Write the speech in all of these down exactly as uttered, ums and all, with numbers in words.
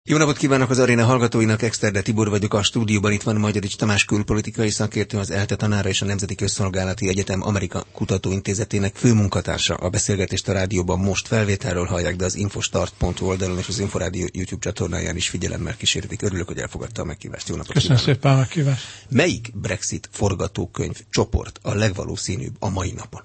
Jó napot kívánok az aréna hallgatóinak, Exterde Tibor vagyok a stúdióban, itt van Magyarics Tamás külpolitikai szakértő, az ELTE tanára és a Nemzeti Közszolgálati Egyetem Amerika Kutatóintézetének főmunkatársa. A beszélgetést a rádióban most felvételről hallják, de az infostart pont hu oldalon és az Inforádió YouTube csatornáján is figyelemmel kísérhetik. Örülök, hogy elfogadta a meghívást. Jó napot Köszönöm kívánok. szépen a meghívást. Melyik Brexit forgatókönyv csoport a legvalószínűbb a mai napon?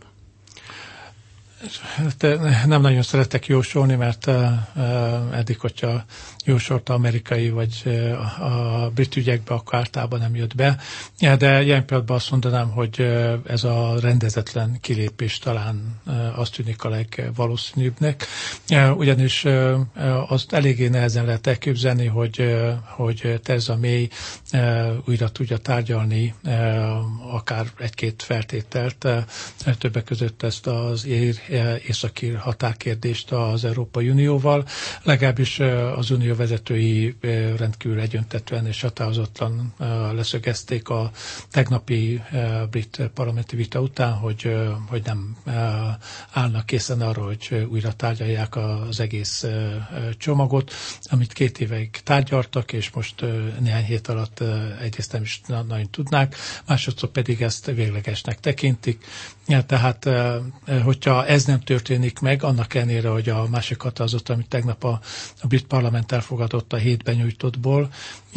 Nem nagyon szeretek jósolni, mert uh, eddig, hogyha jósolta amerikai vagy uh, a brit ügyekbe, akkor általában nem jött be. De ilyen pillanatban azt mondanám, hogy uh, ez a rendezetlen kilépés talán uh, azt tűnik a legvalószínűbbnek. Uh, ugyanis uh, azt eléggé nehezen lehet elképzelni, hogy, uh, hogy Theresa May uh, újra tudja tárgyalni uh, akár egy-két feltételt, uh, többek között ezt az ér északír határkérdést az Európai Unióval. Legalábbis az unió vezetői rendkívül egyöntetően és határozottan leszögezték a tegnapi brit parlamenti vita után, hogy, hogy nem állnak készen arra, hogy újra tárgyalják az egész csomagot, amit két évig tárgyaltak, és most néhány hét alatt egyrészt nem is nagyon tudnák, másodszor pedig ezt véglegesnek tekintik. Ja, tehát, hogyha ez nem történik meg, annak ellenére, hogy a másik határozat, amit tegnap a, a brit parlament elfogadott a hét benyújtottból,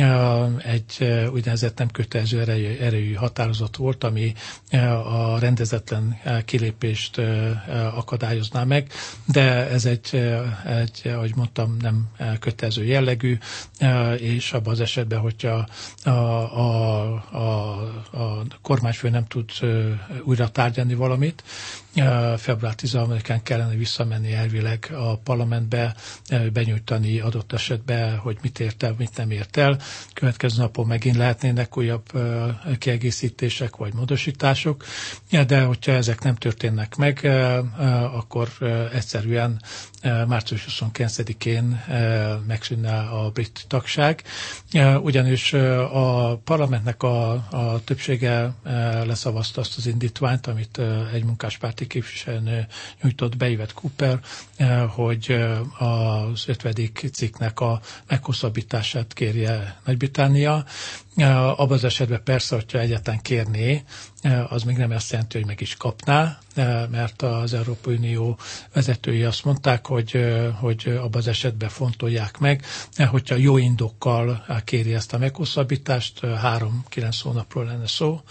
egy úgynevezett nem kötelező erejű, erejű határozat volt, ami a rendezetlen kilépést akadályozná meg, de ez egy, egy ahogy mondtam, nem kötelező jellegű, és abban az esetben, hogyha a, a, a, a kormányfő nem tud újra tárgyalni valamit, február tizenharmadikán kellene visszamenni elvileg a parlamentbe, benyújtani adott esetben, hogy mit ért el, mit nem ért el. Következő napon megint lehetnének újabb kiegészítések vagy módosítások, de hogyha ezek nem történnek meg, akkor egyszerűen március huszonkilencedikén megszűnne a brit tagság, ugyanis a parlamentnek a, a többsége leszavazta azt az indítványt, amit egy munkáspárti képviselő nyújtott be, Yvette Cooper, hogy az ötvedik cikknek a meghosszabbítását kérje Nagy-Britannia. Abban az esetben persze, hogyha egyáltalán kérné, az még nem azt jelenti, hogy meg is kapná, mert az Európai Unió vezetői azt mondták, hogy, hogy abban az esetben fontolják meg, hogyha jó indokkal kéri ezt a meghosszabbítást, három-kilenc hónapról lenne szó.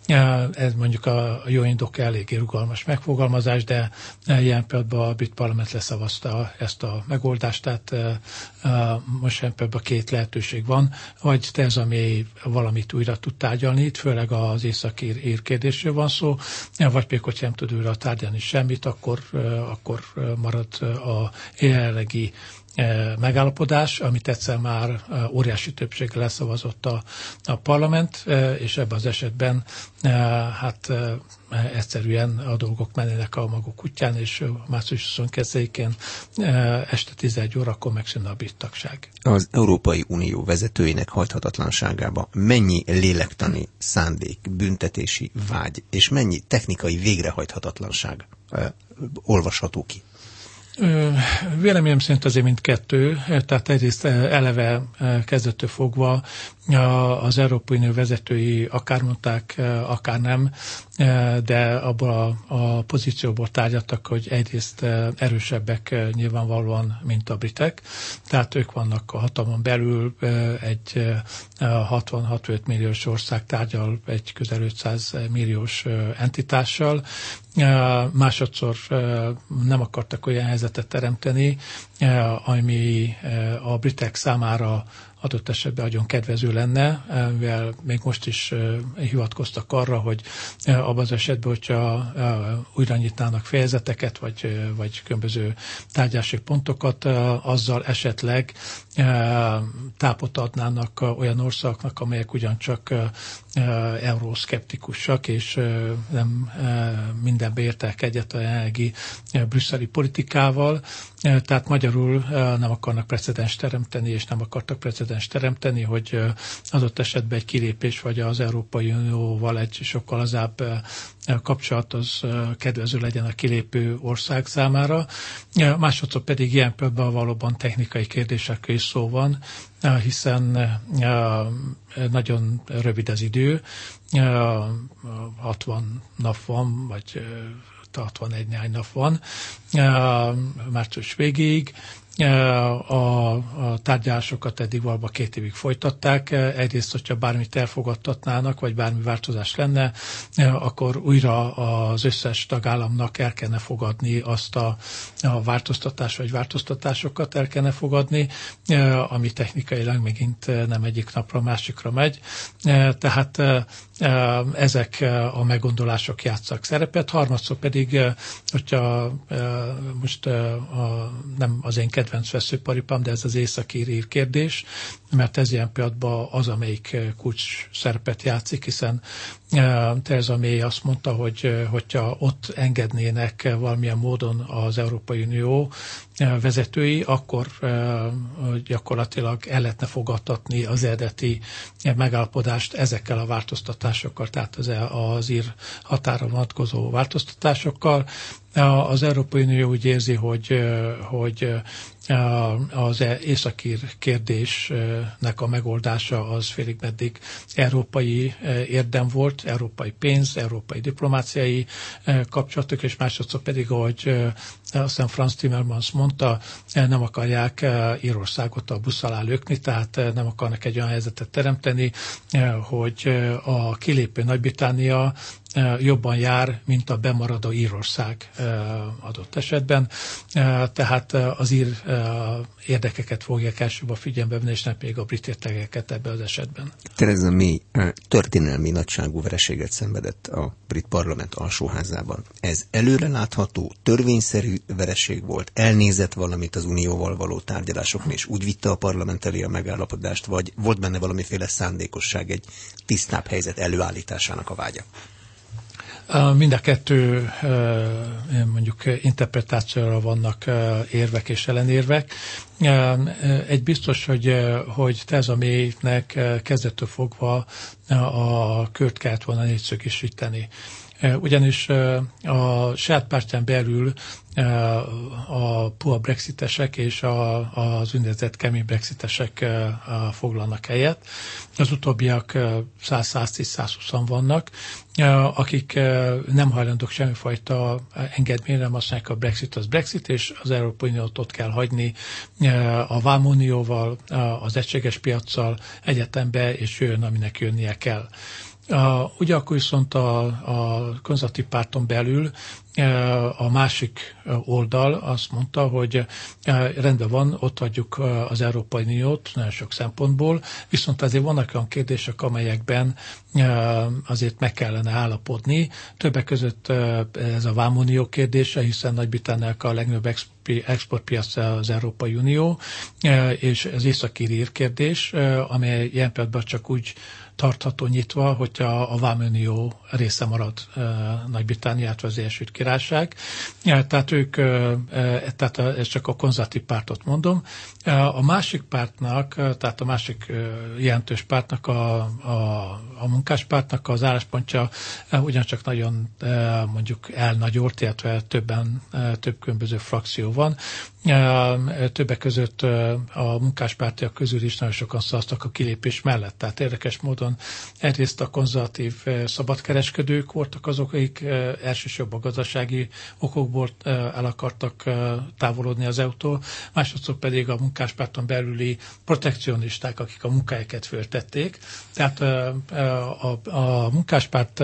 Ez mondjuk a jó indok eléggé rugalmas megfogalmazás, de ilyen pillanatban a brit parlament leszavazta ezt a megoldást, tehát most ilyen pillanatban két lehetőség van, vagy Theresa May valamit újra tud tárgyalni, itt főleg az északír kérdésről van szó, vagy pedig, hogyha nem tud újra tárgyalni semmit, akkor, akkor marad a jelenlegi megállapodás, amit egyszer már óriási többséggel leszavazott a, a parlament, és ebben az esetben hát egyszerűen a dolgok mennének a maguk útján, és március huszonkettedikén este tizenegy órakor megszűnne a brit tagság. Az Európai Unió vezetőinek hajthatatlanságába mennyi lélektani szándék, büntetési vágy, és mennyi technikai végrehajthatatlanság olvasható ki? Véleményem szerint azért mindkettő, tehát egyrészt eleve kezdettől fogva az Európai Unió vezetői akár mondták, akár nem, de abból a, a pozícióból tárgyaltak, hogy egyrészt erősebbek nyilvánvalóan, mint a britek, tehát ők vannak a hatalmon belül, egy hatvan-hatvanöt milliós ország tárgyal egy közel ötszáz milliós entitással, másodszor nem akartak olyan helyzetet teremteni, ami a britek számára adott esetben nagyon kedvező lenne, mivel még most is hivatkoztak arra, hogy abban az esetben, hogyha újra nyitnának fejezeteket, vagy, vagy különböző tárgyási pontokat, azzal esetleg tápot adnának olyan országoknak, amelyek ugyancsak euroszkeptikusak, és nem mindenbe értek egyet a jelenlegi brüsszeli politikával, Tehát magyarul nem akarnak precedens teremteni, és nem akartak precedens teremteni, hogy adott esetben egy kilépés vagy az Európai Unióval egy sokkal lazább kapcsolat az kedvező legyen a kilépő ország számára. Másodszor pedig ilyen például valóban technikai kérdésekről is szó van, hiszen nagyon rövid az idő, hatvan nap van, vagy hatvanegy néhány nap van, március végéig. A, a tárgyalásokat eddig valóban két évig folytatták. Egyrészt, hogyha bármit elfogadtatnának, vagy bármi változás lenne, akkor újra az összes tagállamnak el kellene fogadni azt a, a változtatás, vagy változtatásokat el kellene fogadni, ami technikailag megint nem egyik napra, másikra megy. Tehát ezek a meggondolások játsszak szerepet. Harmadszor pedig, hogyha most a, nem az én kedvenc veszőparipám, de ez az észak-ír kérdés, mert ez ilyen pillanatban az, amelyik kulcs szerepet játszik, hiszen Theresa May azt mondta, hogy hogyha ott engednének valamilyen módon az Európai Unió vezetői, akkor gyakorlatilag el lehetne fogadtatni az eredeti megállapodást ezekkel a változtatásokkal, tehát az, az ír határa vonatkozó változtatásokkal. Az Európai Unió úgy érzi, hogy, hogy az északír kérdésnek a megoldása az félig meddig európai érdem volt, európai pénz, európai diplomáciai kapcsolatok, és másodszor pedig, ahogy azt hiszem Franz Timmermans mondta, nem akarják Írországot a busz alá lökni, tehát nem akarnak egy olyan helyzetet teremteni, hogy a kilépő Nagy-Britannia jobban jár, mint a bemaradó Írország adott esetben. Tehát az ír érdekeket fogják elsőbb a figyelembe venni, és nem pedig a brit érdekeket ebben az esetben. Theresa May történelmi nagyságú vereséget szenvedett a brit parlament alsóházában. Ez előrelátható, törvényszerű vereség volt, elnézett valamit az unióval való tárgyalásokon, és úgy vitte a parlament elé a megállapodást, vagy volt benne valamiféle szándékosság, egy tisztább helyzet előállításának a vágya? Mind a kettő mondjuk interpretációra vannak érvek és ellenérvek. Egy biztos, hogy, hogy Theresa Maynek kezdettől fogva a kört kellett volna négyszögesíteni. Ugyanis a saját pártján belül a puha brexitesek és a, az úgynevezett kemény brexitesek foglalnak helyet. Az utóbbiak száz-száztíz-százhúszan vannak, akik nem hajlandók semmifajta engedményre, nem azt mondják, a Brexit az Brexit, és az Európai Uniót ott kell hagyni a vámunióval, az egységes piaccal egyetembe, és jön, aminek jönnie kell. Uh, ugyanakkor viszont a, a konzervatív párton belül uh, a másik oldal azt mondta, hogy uh, rendben van, ott hagyjuk uh, az Európai Uniót nagyon sok szempontból, viszont azért vannak olyan kérdések, amelyekben uh, azért meg kellene állapodni. Többek között uh, ez a vámunió kérdése, hiszen Nagy-Britanniának a legnagyobb exportpiac az Európai Unió, uh, és az észak-ír kérdés, uh, amely ilyen pillanatban csak úgy tartható nyitva, hogyha a vámunió része marad e, Nagy-Britanniát vagy az Egyesült Királyság. E, tehát ők, e, tehát ez csak a konzervatív pártot mondom. E, a másik pártnak, tehát a másik e, jelentős pártnak, a, a, a munkáspártnak az álláspontja e, ugyancsak nagyon e, mondjuk elnagyolt, illetve többen, e, több különböző frakció van. E, többek között e, a munkáspártiak közül is nagyon sokan szavaztak a kilépés mellett. Tehát érdekes módon egyrészt a konzervatív szabadkereskedők voltak azok, akik elsősorban gazdasági okokból el akartak távolodni az é u-tól, másodszor pedig a munkáspárton belüli protekcionisták, akik a munkájukat föltették. Tehát a, a, a munkáspárt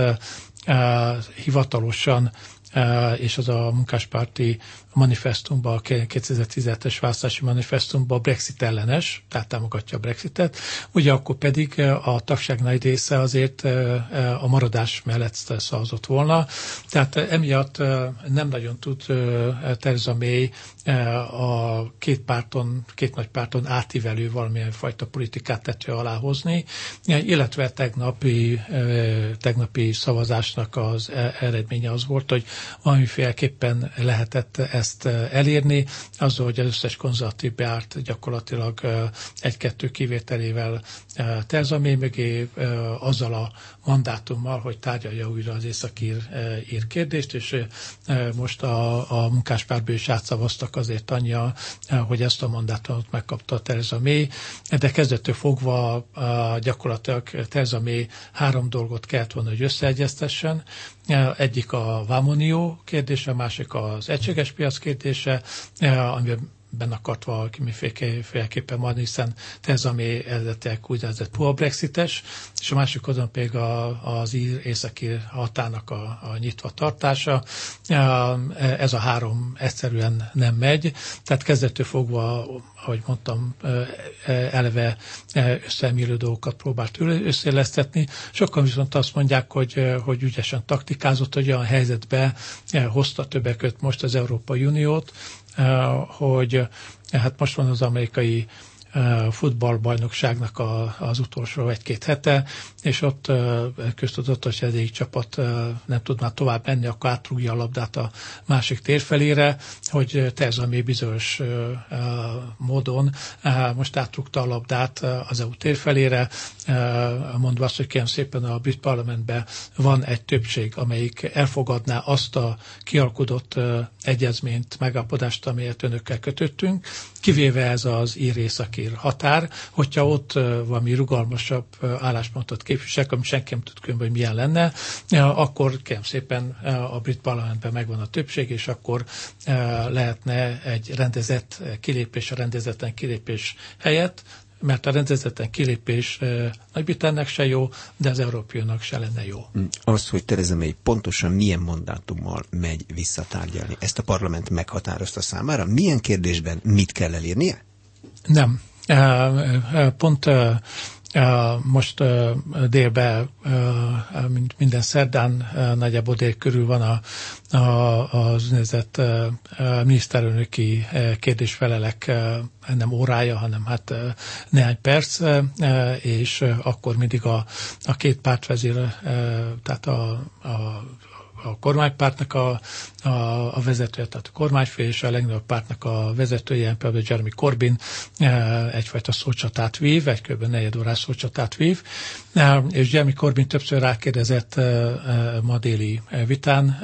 hivatalosan és az a munkáspárti manifestumban, a kétezer-tizenhetes választási manifestumban Brexit ellenes, tehát támogatja a Brexitet, ugye akkor pedig a tagság nagy része azért a maradás mellett szavazott volna. Tehát emiatt nem nagyon tud Theresa May a két párton, két nagy párton átívelő valamilyen fajta politikát tető alá hozni, illetve tegnapi, tegnapi szavazásnak az eredménye az volt, hogy valamiféleképpen lehetett ezt ezt elérni, azzal, hogy az összes konzervatív beárt gyakorlatilag egy-kettő kivételével Theresa May mögé, azzal a mandátummal, hogy tárgyalja újra az északír ír kérdést, és most a, a munkáspártból is átszavaztak azért annyian, hogy ezt a mandátumot megkapta Theresa May, de kezdettől fogva gyakorlatilag Theresa May három dolgot kellett volna, hogy összeegyeztessen. Egyik a vámunió kérdése, a másik az egységes piac kérdése, amiben benne akart valaki miféleképpen maradni, hiszen Theresa May eredetileg úgynevezett puha brexites, és a másik oldalon pedig a, az ír, északír határnak a, a nyitva tartása. Ez a három egyszerűen nem megy, tehát kezdettől fogva, ahogy mondtam, eleve összeemlő dolgokat próbált összeillesztetni. Sokan viszont azt mondják, hogy, hogy ügyesen taktikázott, hogy olyan helyzetbe hozta többek között most az Európai Uniót, hogy hát most van az amerikai futballbajnokságnak a, az utolsó egy-két hete, és ott köztudott, hogy az egyik csapat nem tud már tovább menni, akkor átrúgja a labdát a másik tér felére, hogy Theresa May bizonyos módon most átrúgta a labdát az é u tér felére, mondva azt, hogy kérem szépen a brit parlamentben van egy többség, amelyik elfogadná azt a kialkudott egyezményt, megállapodást, amelyet önökkel kötöttünk, kivéve ez az ír-északír határ, hogyha ott valami rugalmasabb álláspontot képviselek, ami senki nem tud különben, hogy milyen lenne, akkor kérem szépen a brit parlamentben megvan a többség, és akkor lehetne egy rendezett kilépés a rendezetlen kilépés helyett, mert a rendezetlen kilépés Nagy-Britanniának se jó, de az Európai Uniónak se lenne jó. Az, hogy Theresa May pontosan milyen mandátummal megy visszatárgyalni, ezt a parlament meghatározta számára? Milyen kérdésben mit kell elérnie? Nem. Pont most délben, mint minden szerdán, nagyjából dél körül van a, a, az úgynevezett miniszterelnöki kérdésfelelek nem órája, hanem hát néhány perc, és akkor mindig a, a két pártvezér, tehát a, a a kormánypártnak a, a, a vezetője, tehát a kormányfő és a legnagyobb pártnak a vezetője, például Jeremy Corbyn egyfajta szócsatát vív, egy kb. negyed órás szócsatát vív, és Jeremy Corbyn többször rákérdezett ma déli vitán,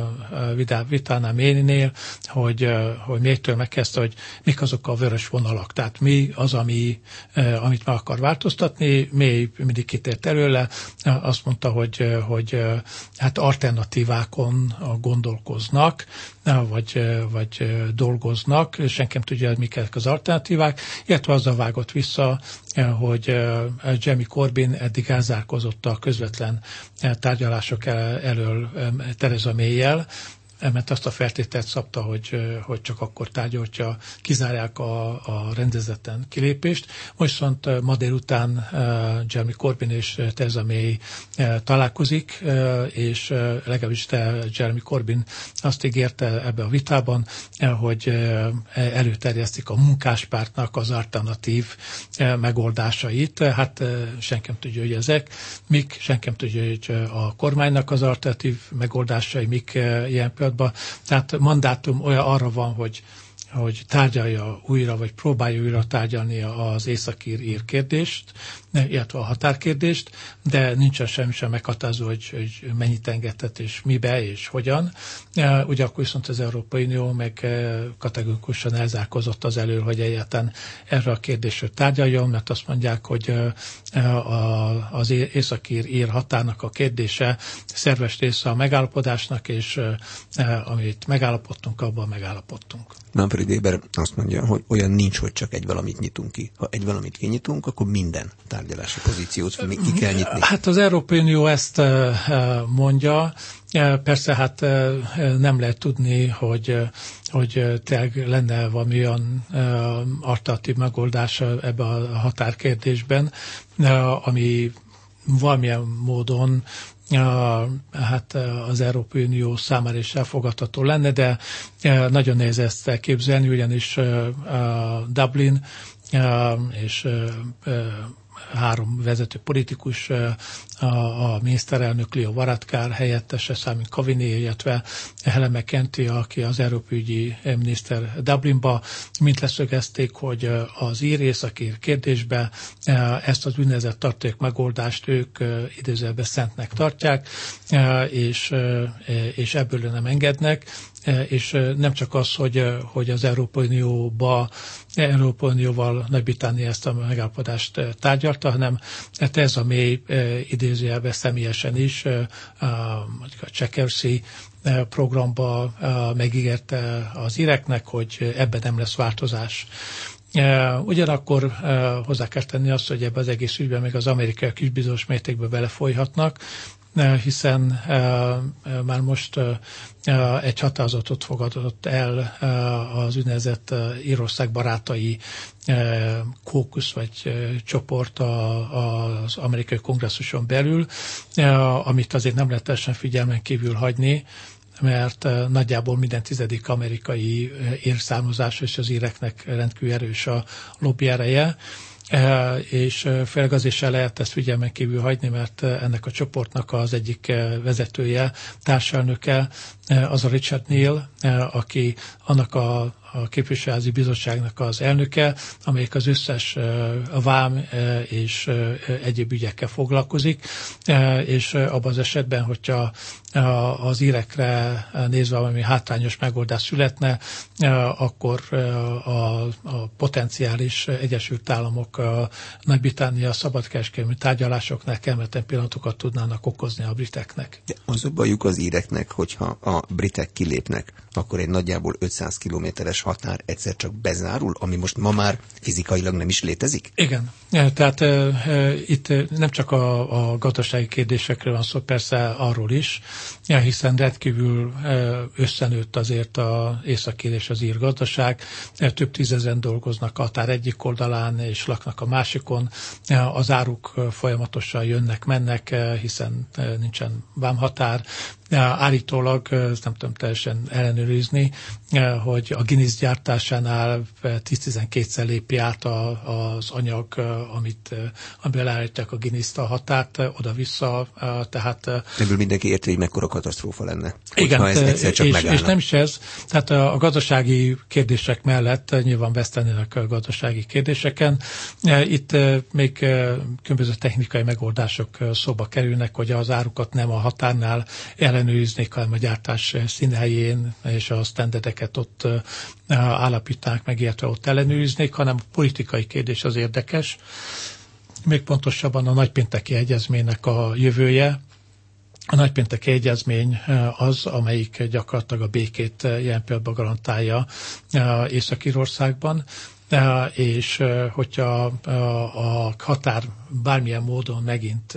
vitánál Maynél, hogy, hogy mégtől megkezdte, hogy mik azok a vörös vonalak, tehát mi az, ami, amit meg akar változtatni. May mindig kitért előle, azt mondta, hogy, hogy hát alternatívákon gondolkoznak, vagy, vagy dolgoznak, senki nem tudja, hogy mik ezek az alternatívák, illetve azzal vágott vissza, hogy Jeremy Corbyn eddig elzárkozott a közvetlen tárgyalások elől Theresa May-jel, mert azt a feltételt szabta, hogy, hogy csak akkor tárgyalja, kizárják a, a rendezetten kilépést. Most viszont ma délután Jeremy Corbyn és Theresa May találkozik, és legalábbis Jeremy Corbyn azt ígérte ebbe a vitában, hogy előterjesztik a munkáspártnak az alternatív megoldásait. Hát senki nem tudja, hogy ezek mik, senki nem tudja, hogy a kormánynak az alternatív megoldásai mik ilyen pillanatban. Tehát mandátum olyan arra van, hogy, hogy tárgyalja újra, vagy próbálja újra tárgyalni az északír ír kérdést, illetve a határkérdést, de nincsen semmi sem meghatározó, hogy, hogy mennyit engedhet, és mibe, és hogyan. Ugye akkor viszont az Európai Unió meg kategorikusan elzárkozott az elől, hogy egyáltalán erre a kérdésről tárgyaljon, mert azt mondják, hogy az északír ír határnak a kérdése szerves része a megállapodásnak, és amit megállapodtunk, abban megállapodtunk. Manfred Weber azt mondja, hogy olyan nincs, hogy csak egy valamit nyitunk ki. Ha egy valamit kinyitunk, akkor minden tárgyalási pozíciót ki kell nyitni. Hát az Európai Unió ezt mondja. Persze hát nem lehet tudni, hogy, hogy tényleg lenne valami olyan alternatív megoldás ebbe a határkérdésben, ami valamilyen módon hát az Európai Unió számára is elfogadható lenne, de nagyon nehéz ezt elképzelni, ugyanis Dublin és három vezető politikus, a, a miniszterelnök Leo Varadkar helyettese, Simon Coveney, illetve Helen McEntee, aki az Európai Ügyi miniszter Dublinba, mint leszögezték, hogy az ír északír kérdésbe ezt az úgynevezett tartalék megoldást ők idézőjelben szentnek tartják, és, és ebből nem engednek, és nem csak az, hogy, hogy az Európai Unióba, Európai Unióval Nagy-Britannia ezt a megállapodást tárgyalta, hanem Theresa May idézőjelben személyesen is a Chequers programba megígérte az íreknek, hogy ebben nem lesz változás. Ugyanakkor hozzá kell tenni azt, hogy ebben az egész ügyben még az amerikaiak is bizonyos mértékben belefolyhatnak, hiszen már most egy határozatot fogadott el az úgynevezett Írország barátai kókusz vagy csoport az amerikai kongresszuson belül, amit azért nem lehet teljesen figyelmen kívül hagyni, mert nagyjából minden tizedik amerikai érszármazás és az íreknek rendkívül erős a lobby ereje, és főleg azért se lehet ezt figyelmen kívül hagyni, mert ennek a csoportnak az egyik vezetője, társelnöke, az a Richard Neal, aki annak a a képviselőházi bizottságnak az elnöke, amelyik az összes vám és egyéb ügyekkel foglalkozik, és abban az esetben, hogyha az írekre nézve valami hátrányos megoldás születne, akkor a, a potenciális Egyesült Államok a Nagy-Britannia szabadkereskedelmi tárgyalásoknál kellemetlen pillanatokat tudnának okozni a briteknek. De az a bajuk az íreknek, hogyha a britek kilépnek, akkor egy nagyjából ötszáz kilométeres határ egyszer csak bezárul, ami most ma már fizikailag nem is létezik? Igen. Tehát e, e, itt nem csak a, a gazdasági kérdésekről van szó, persze arról is, hiszen rendkívül összenőtt azért az északír és az ír gazdaság. Több tízezren dolgoznak a határ egyik oldalán, és laknak a másikon. Az áruk folyamatosan jönnek, mennek, hiszen nincsen vámhatár. Állítólag, ezt nem tudom teljesen ellenőrizni, hogy a Guinness gyártásánál tíz-tizenkétszer lépi át az anyag, amit, amiből állítják a Guinness-t a határt, oda-vissza, tehát... Ebből mindenki érti, hogy mekkora katasztrófa lenne. Igen, ez egyszer csak és, és nem is ez. Tehát a gazdasági kérdések mellett nyilván vesztenének a gazdasági kérdéseken. Itt még különböző technikai megoldások szóba kerülnek, hogy az árukat nem a határnál ellenőriznék, hanem a gyártás színhelyén, és a standardeket ott állapítanák meg, illetve ott ellenőriznék, hanem a politikai kérdés az érdekes. Még pontosabban a nagypénteki egyezménynek a jövője. A nagypénteki egyezmény az, amelyik gyakorlatilag a békét jelen pillanatban garantálja Észak-Írországban, és hogyha a határ bármilyen módon megint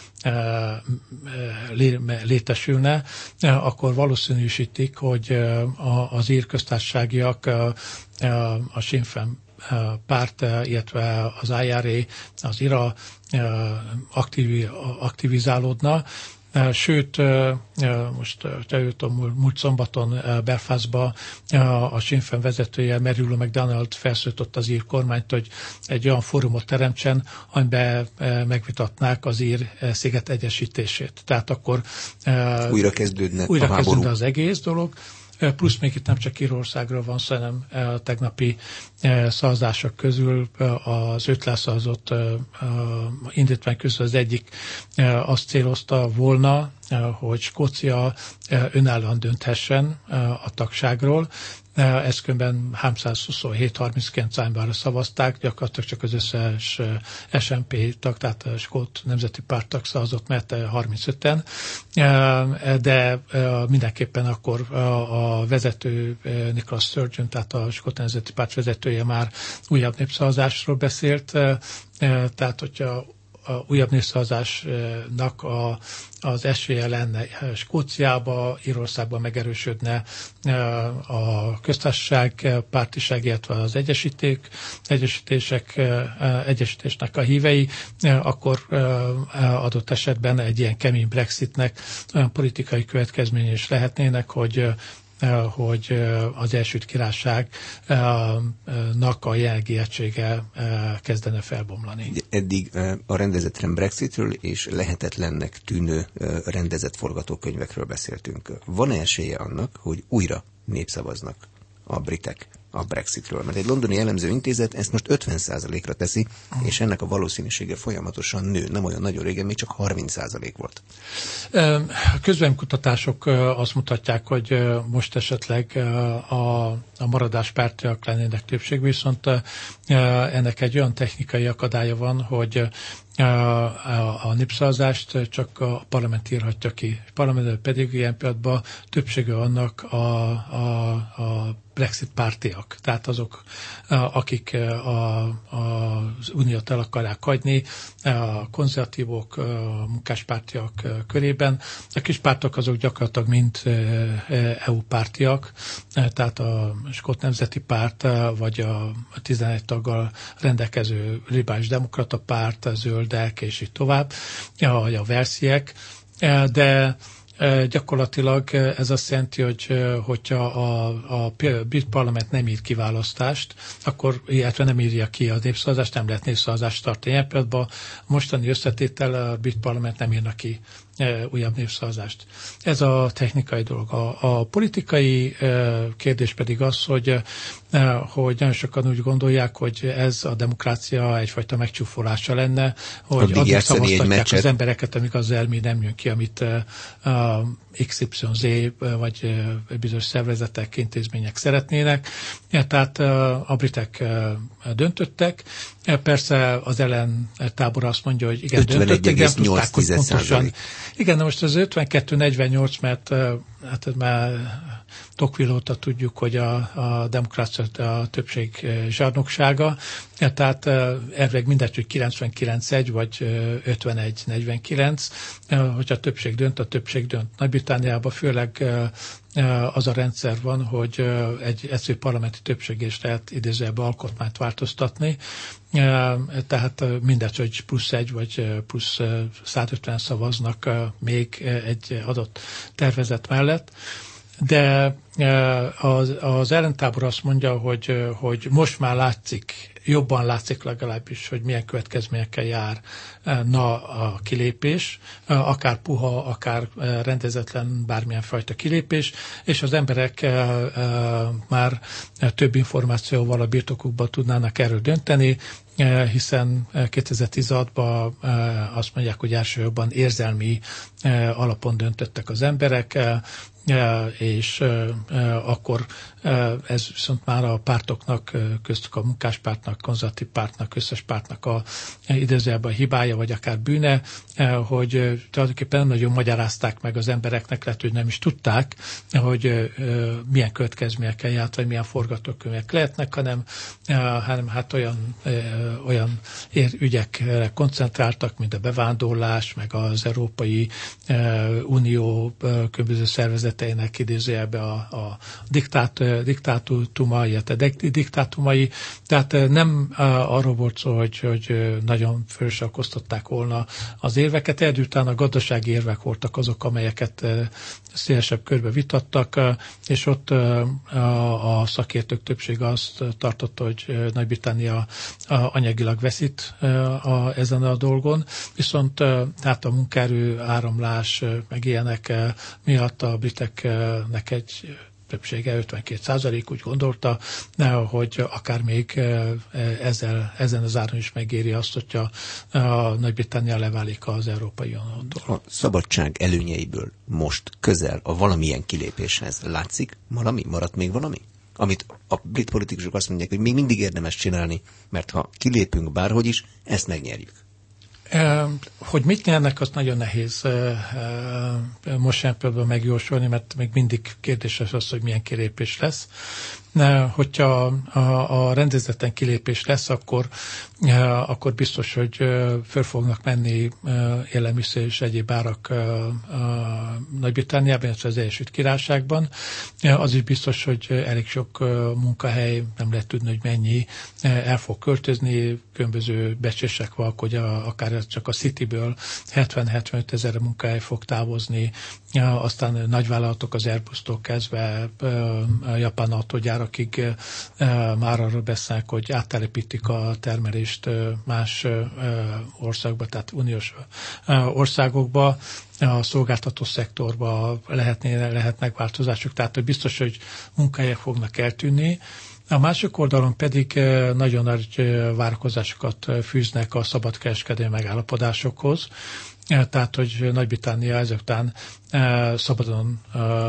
létesülne, akkor valószínűsítik, hogy az ír köztársaságiak a Sinn Féin párt, illetve az I R A, az I R A aktiv, aktivizálódna. Sőt, most eljöttem múlt szombaton Belfastba, a Sinn Féin vezetője, Mary Lou McDonald felszólított az ír kormányt, hogy egy olyan fórumot teremtsen, amiben megvitatnák az ír sziget egyesítését. Tehát akkor újra kezdődne újra a háború. Kezdődne az egész dolog. Plusz még itt nem csak Írországról van szó, hanem a tegnapi szavazások közül az öt leszavazott indítvány közül az egyik azt célozta volna, hogy Skócia önállóan dönthessen a tagságról. Ezt különben háromszázhuszonhét harminckilenc arányban szavazták, gyakorlatilag csak az összes S N P tag, tehát a Skót Nemzeti Párt tag szavazott, mert harmincöten, de mindenképpen akkor a vezető Nicola Sturgeon, tehát a Skót Nemzeti Párt vezetője már újabb népszavazásról beszélt, tehát hogyha a újabb népszavazásnak a, az esélye lenne Skóciába, Írországban megerősödne a köztársaság pártiság, illetve az egyesíték, egyesítések, egyesítésnek a hívei, akkor adott esetben egy ilyen kemény Brexitnek olyan politikai következménye is lehetnének, hogy hogy az Egyesült Királyságnak a jelenlegi egysége kezdene felbomlani. Eddig a rendezetlen Brexitről és lehetetlennek tűnő rendezett forgatókönyvekről beszéltünk. Van-e esélye annak, hogy újra népszavaznak a britek a Brexitről? Mert egy londoni elemző intézet ezt most ötven százalékra teszi, és ennek a valószínűsége folyamatosan nő. Nem olyan nagyon régen, még csak harminc százalék volt. Közvéleménykutatások azt mutatják, hogy most esetleg a, a maradás pártiak lennének többség, viszont ennek egy olyan technikai akadálya van, hogy a népszavazást csak a parlament írhatja ki. A parlament pedig ilyen pillanatban többsége annak a, a, a Brexit pártiak, tehát azok, akik a, a, az uniót el akarják hagyni, a konzervatívok, a munkáspártiak körében. A kis pártok azok gyakorlatilag mind é u pártiak, tehát a Skót Nemzeti Párt, vagy a tizenegy taggal rendelkező liberális demokrata párt, a zöldek, és így tovább, vagy a velsziek, de gyakorlatilag ez azt jelenti, hogy hogyha a, a brit parlament nem ír kiválasztást, akkor illetve nem írja ki a népszavazást, nem lehet népszavazást tartani. Ilyen pillanatban a mostani összetétel a brit parlament nem írna ki újabb népszavazást. Ez a technikai dolog. A, a politikai kérdés pedig az, hogy, hogy nagyon sokan úgy gondolják, hogy ez a demokrácia egyfajta megcsúfolása lenne, hogy addig szavaztatják az embereket, amíg az elmi nem jön ki, amit iksz ipszilon zé vagy bizonyos szervezetek, intézmények szeretnének. Tehát a britek döntöttek. Persze az ellen tábor azt mondja, hogy igen, döntöttek, de nem tudták, hogy pontosan. Igen, de most az ötvenkettő negyvennyolc, mert hát már Tocqueville óta tudjuk, hogy a, a demokrácia a többség zsarnoksága, tehát elvileg mindegy, hogy kilencvenkilenc egy vagy ötvenegy negyvenkilenc, hogyha a többség dönt, a többség dönt. Nagy-Britanniában főleg az a rendszer van, hogy egy egyszerű parlamenti többségés lehet idézőjelben alkotmányt változtatni, tehát mindegy, hogy plusz egy vagy plusz százötven szavaznak még egy adott tervezet mellett. De az, az ellentábor azt mondja, hogy, hogy most már látszik, jobban látszik legalábbis, hogy milyen következményekkel jár na a kilépés, akár puha, akár rendezetlen bármilyen fajta kilépés, és az emberek már több információval a birtokukban tudnának erről dönteni, hiszen kétezer-tizenhatban azt mondják, hogy elsősorban érzelmi alapon döntöttek az emberek, és akkor ez viszont már a pártoknak, köztük a munkáspártnak, konzervatív pártnak, összes pártnak a idézőjelben a hibája, vagy akár bűne, hogy tulajdonképpen nem nagyon magyarázták meg az embereknek, lehet, hogy nem is tudták, hogy milyen következményekkel járt, vagy milyen forgatókönyvek lehetnek, hanem, hanem hát olyan, olyan ügyekre koncentráltak, mint a bevándorlás, meg az Európai Unió különböző szervezeteinek idézőjelben a, a diktát, diktátuma, illetve diktátumai. Tehát nem arról volt szó, hogy, hogy nagyon fölsakoztatták volna az érveket. Egyáltalán a gazdasági érvek voltak azok, amelyeket szélesebb körbe vitattak, és ott a szakértők többsége azt tartotta, hogy Nagy-Britannia anyagilag veszít a, ezen a dolgon, viszont hát a munkaerő áramlás, meg ilyenek miatt a briteknek egy többsége, ötvenkét százalék úgy gondolta, hogy akár még ezzel, ezen az áron is megéri azt, hogyha a Nagy-Britannia leválik az Európai Uniótól. A szabadság előnyeiből most közel a valamilyen kilépéshez látszik valami? Maradt még valami? Amit a brit politikusok azt mondják, hogy még mindig érdemes csinálni, mert ha kilépünk bárhogy is, ezt megnyerjük. Hogy mit nyernek, az nagyon nehéz most sem például megjósolni, mert még mindig kérdéses az, hogy milyen kilépés lesz. Hogyha a, a rendezetten kilépés lesz, akkor, akkor biztos, hogy föl fognak menni élelmiszer és egyéb árak Nagy-Britanniában, illetve az Egyesült Királyságban. Az is biztos, hogy elég sok munkahely, nem lehet tudni, hogy mennyi, el fog költözni, különböző becslések vannak, hogy a, akár csak a Cityből hetven-hetvenöt ezer munkahely fog távozni, aztán nagyvállalatok az Airbus-tól kezdve a japán autógyárakig már arról beszélnek, hogy áttelepítik a termelést más országba, tehát uniós országokba, a szolgáltató szektorban lehetné, lehetnek változások, tehát biztos, hogy munkahelyek fognak eltűnni. A másik oldalon pedig nagyon nagy várakozásokat fűznek a szabadkereskedelmi megállapodásokhoz, tehát, hogy Nagy-Britannia ezután szabadon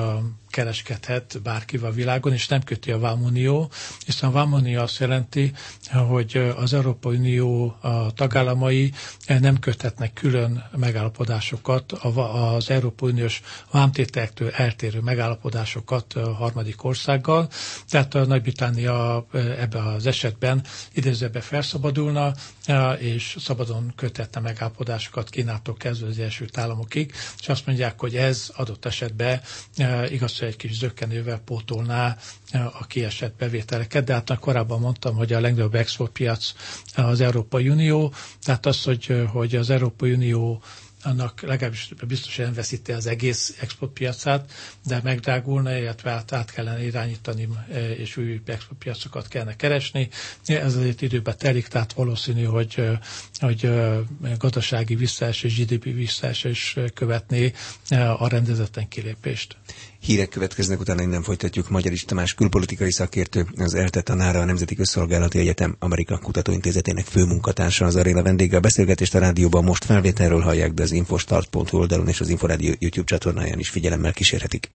kereskedhet bárkivel a világon, és nem köti a Vámunió, hiszen a Vámunió azt jelenti, hogy az Európai Unió a tagállamai nem köthetnek külön megállapodásokat, az Európai Uniós vámtételektől eltérő megállapodásokat a harmadik országgal, tehát a Nagy-Britannia ebben az esetben idézőben felszabadulna, és szabadon köthetne megállapodásokat Kínától kezdve az Egyesült Államokig, és azt mondják, hogy ez adott esetben igaz, hogy egy kis zökkenővel pótolná a kiesett bevételeket, de hát korábban mondtam, hogy a legnagyobb exportpiac az Európai Unió, tehát az, hogy, hogy az Európai Unió annak legalábbis biztosan nem veszíti az egész exportpiacát, de megdrágulna, illetve át, át kellene irányítani, és új exportpiacokat kellene keresni. Ez azért időben telik, tehát valószínű, hogy, hogy gazdasági visszaesés, gé dé pé visszaesés követné a rendezetten kilépést. Hírek következnek, utána innen folytatjuk. Magyarics Tamás külpolitikai szakértő, az ELTE tanára, a Nemzeti Közszolgálati Egyetem Amerika Kutatóintézetének főmunkatársa, az aréna vendége. A beszélgetést a rádióban most felvételről hallják, de az infostart pont hu oldalon és az Inforádió YouTube csatornáján is figyelemmel kísérhetik.